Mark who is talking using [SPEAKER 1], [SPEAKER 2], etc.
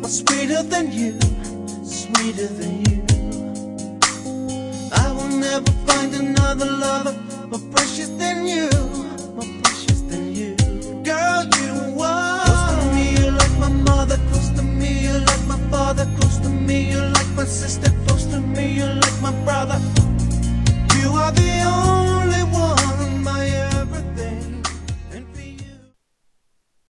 [SPEAKER 1] Sweeter than you, sweeter than you. I will never find another lover more precious than you, more precious than you. Girl, you are close to me, you're like my mother. Close to me, you're like my father. Close to me, you're like my sister. Close to me, you're like my brother. You are the only